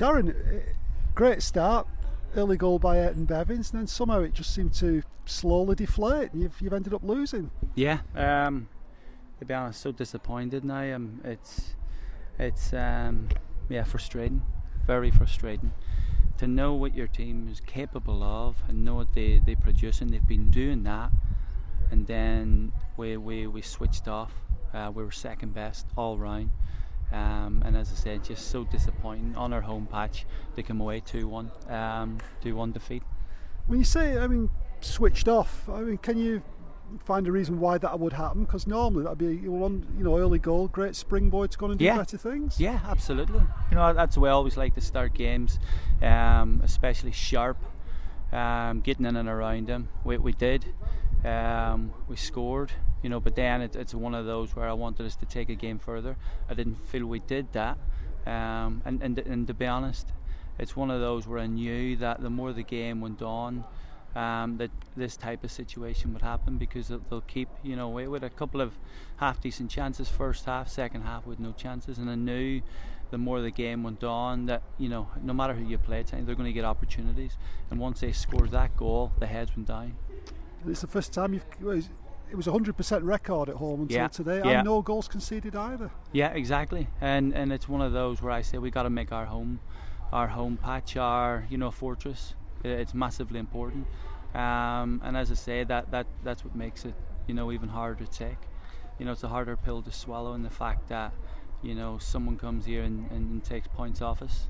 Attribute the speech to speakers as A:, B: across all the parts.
A: Darren, great start, early goal by Ayrton Bevins, and then somehow it just seemed to slowly deflate, and you've ended up losing.
B: Yeah, to be honest, so disappointed now. It's frustrating, very frustrating. To know what your team is capable of and know what they produce, and they've been doing that, and then we switched off. We were second best all round, and as I said, just so disappointing. On our home patch, they come away 2-1, 2-1 defeat.
A: When you say, switched off, can you find a reason why that would happen? Because normally that'd be one, early goal, great springboard to go and do better things.
B: Yeah, absolutely. That's the way I always like to start games, especially sharp, getting in and around them. We did. We scored, but then it's one of those where I wanted us to take a game further. I didn't feel we did that, and to be honest, it's one of those where I knew that the more the game went on, that this type of situation would happen, because they'll keep, with a couple of half decent chances first half, second half with no chances, and I knew the more the game went on that, no matter who you play, they're going to get opportunities, and once they scored that goal, the heads went down.
A: It's the first time it was 100% record at home until today, and no goals conceded either. Yeah,
B: exactly, and it's one of those where I say we got to make our home patch our fortress. It's massively important, and as I say, that's what makes it even harder to take. It's a harder pill to swallow, in the fact that someone comes here and takes points off us.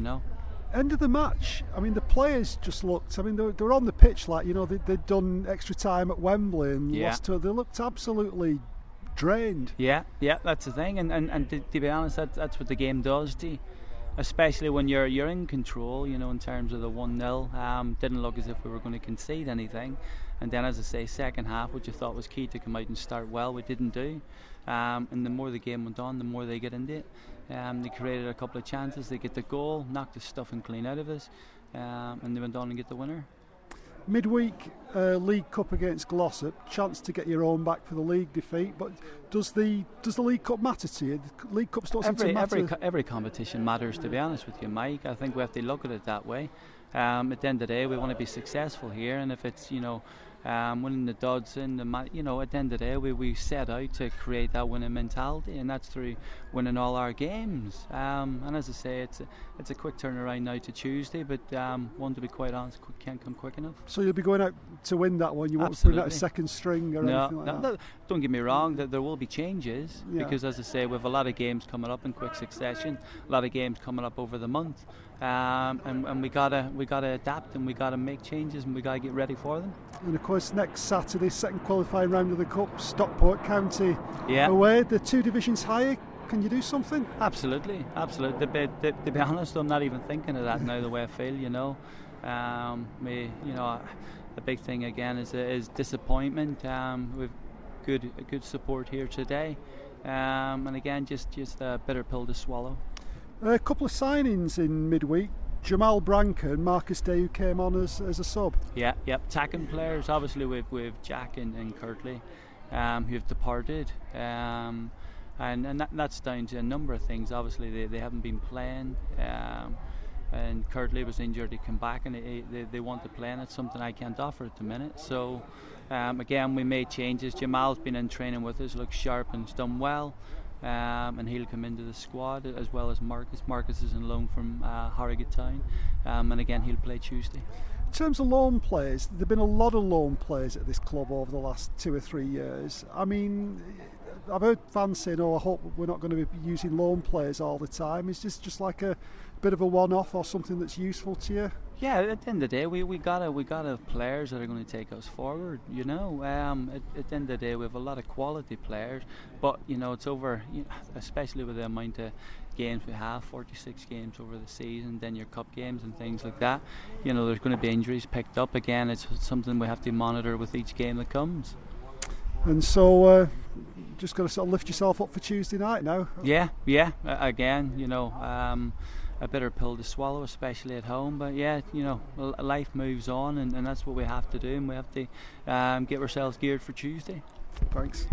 A: End of the match, the players just looked, they were on the pitch like, they'd done extra time at Wembley and lost to, they looked absolutely drained.
B: Yeah, that's the thing, and to be honest, that's what the game does to you, especially when you're in control, in terms of the 1-0. Didn't look as if we were going to concede anything, and then, as I say, second half, which I thought was key to come out and start well, we didn't do, and the more the game went on, the more they get into it. They created a couple of chances, they get the goal, knocked the stuffing clean out of us, and they went on and get the winner.
A: Midweek League Cup against Glossop, chance to get your own back for the league defeat, but does the League Cup matter to you? The League Cups don't seem to matter.
B: Every competition matters, to be honest with you, Mike. I think we have to look at it that way. At the end of the day, we want to be successful here, and if it's winning the Dodson, at the end of the day, we set out to create that winning mentality, and that's through winning all our games. And as I say, it's a quick turnaround now to Tuesday, but one, to be quite honest, can't come quick enough.
A: So you'll be going out to win that one? You won't bring out a second string or anything like that? No,
B: don't get me wrong, there will be changes, because as I say, we have a lot of games coming up in quick succession, a lot of games coming up over the month, and we gotta adapt, and we gotta make changes, and we gotta get ready for them.
A: And of course, next Saturday, second qualifying round of the Cup, Stockport County away. The 2 divisions higher. Can you do something?
B: Absolutely. To be honest, I'm not even thinking of that now. The way I feel, the big thing again is disappointment. We've good support here today, and again, just a bitter pill to swallow.
A: A couple of signings in midweek. Jamal Branca and Marcus Day, who came on as a sub. Yeah,
B: attacking players. Obviously, with Jack and Kirtley, who have departed, and that's down to a number of things. Obviously, they haven't been playing, and Kirtley was injured. He came back, and they want to play, and it's something I can't offer at the minute. So, again, we made changes. Jamal's been in training with us, looks sharp and has done well. And he'll come into the squad, as well as Marcus. Marcus is on loan from Harrogate Town, and again he'll play Tuesday.
A: In terms of loan players, there have been a lot of loan players at this club over the last 2 or 3 years. I've heard fans saying, I hope we're not going to be using loan players all the time. Is this just like a bit of a one-off, or something that's useful to you?
B: Yeah, at the end of the day, we gotta players that are going to take us forward. At the end of the day, we have a lot of quality players, but it's over. Especially with the amount of games we have, 46 games over the season, then your cup games and things like that. There's going to be injuries picked up again. It's something we have to monitor with each game that comes.
A: And so, just got to sort of lift yourself up for Tuesday night now.
B: Yeah. Again, a bitter pill to swallow, especially at home, but life moves on, and that's what we have to do, and we have to get ourselves geared for Tuesday.
A: Thanks.